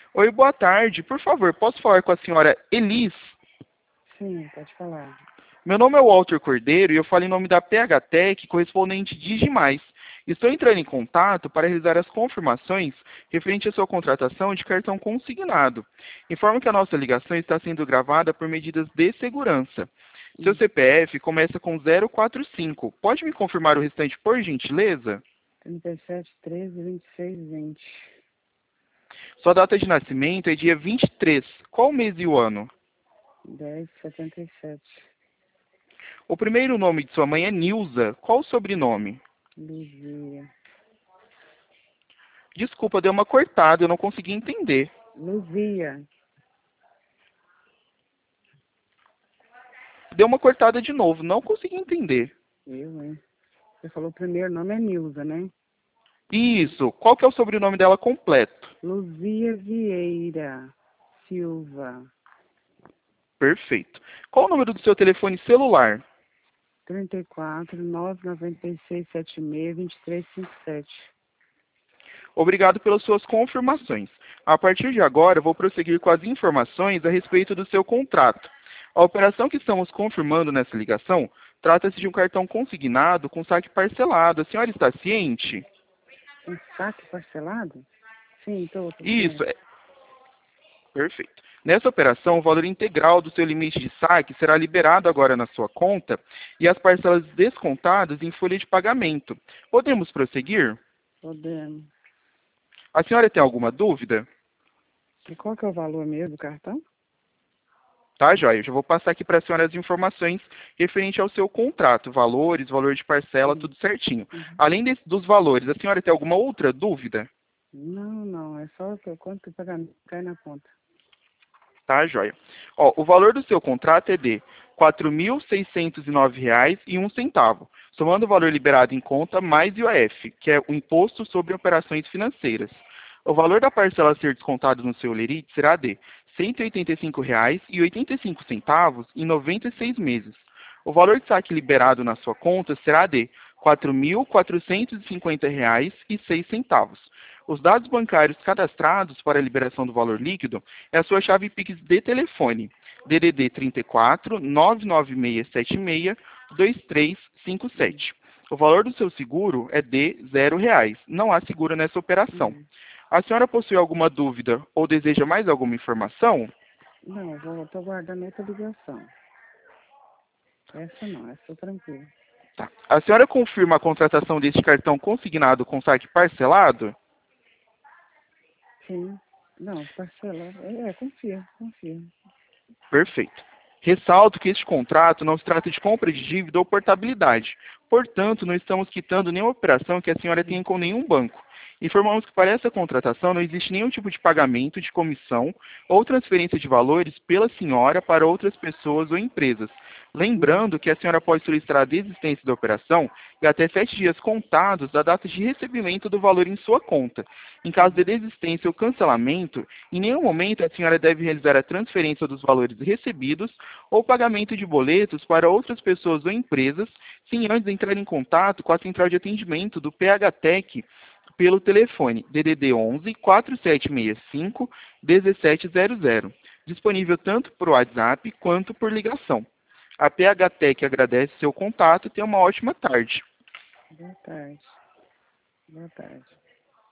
Oi, boa tarde. Por favor, posso falar com a senhora Elis? Sim, pode falar. Meu nome é Walter Cordeiro e eu falo em nome da PHTEC, correspondente Digimais. Estou entrando em contato para realizar as confirmações referente à sua contratação de cartão consignado. Informo que a nossa ligação está sendo gravada por medidas de segurança. Seu CPF começa com 045. Pode me confirmar o restante, por gentileza? 37, 13, 26, 20. Sua data de nascimento é dia 23. Qual o mês e o ano? 10, 77. O primeiro nome de sua mãe é Nilza. Qual o sobrenome? Luzia. Desculpa, deu uma cortada, eu não consegui entender. Luzia. Deu uma cortada de novo, não consegui entender. Hein? Você falou o primeiro nome é Nilza, né? Isso. Qual que é o sobrenome dela completo? Luzia Vieira Silva. Perfeito. Qual o número do seu telefone celular? 34, 996, 76, 23, 57. Obrigado pelas suas confirmações. A partir de agora, vou prosseguir com as informações a respeito do seu contrato. A operação que estamos confirmando nessa ligação trata-se de um cartão consignado com saque parcelado. A senhora está ciente? Um saque parcelado? Sim, estou. Isso. Perfeito. Nessa operação, o valor integral do seu limite de saque será liberado agora na sua conta e as parcelas descontadas em folha de pagamento. Podemos prosseguir? Podemos. A senhora tem alguma dúvida? E qual que é o valor mesmo do cartão? Tá, joia. Eu já vou passar aqui para a senhora as informações referente ao seu contrato, valores, valor de parcela, tudo certinho. Além dos valores, a senhora tem alguma outra dúvida? Não. É só quanto que o pagamento cai na conta. Tá, joia. Ó, o valor do seu contrato é de R$ 4.609,01, somando o valor liberado em conta mais IOF, que é o Imposto sobre Operações Financeiras. O valor da parcela a ser descontado no seu lerite será de R$ 185,85 em 96 meses. O valor de saque liberado na sua conta será de R$ 4.450,06. Os dados bancários cadastrados para a liberação do valor líquido é a sua chave Pix de telefone, DDD 34 99676 2357. O valor do seu seguro é de R$ 0. Não há seguro nessa operação. A senhora possui alguma dúvida ou deseja mais alguma informação? Não, estou guardando outra ligação. Essa tranquila. Tá. A senhora confirma a contratação deste cartão consignado com saque parcelado? Sim. Não, parcelar. Confia. Perfeito. Ressalto que este contrato não se trata de compra de dívida ou portabilidade. Portanto, não estamos quitando nenhuma operação que a senhora tenha com nenhum banco. Informamos que para essa contratação não existe nenhum tipo de pagamento, de comissão ou transferência de valores pela senhora para outras pessoas ou empresas. Lembrando que a senhora pode solicitar a desistência da operação em até 7 dias contados da data de recebimento do valor em sua conta. Em caso de desistência ou cancelamento, em nenhum momento a senhora deve realizar a transferência dos valores recebidos ou pagamento de boletos para outras pessoas ou empresas, sem antes entrar em contato com a central de atendimento do PHTEC pelo telefone DDD 11 4765 1700, disponível tanto por WhatsApp quanto por ligação. A PHTEC agradece seu contato e tenha uma ótima tarde. Boa tarde.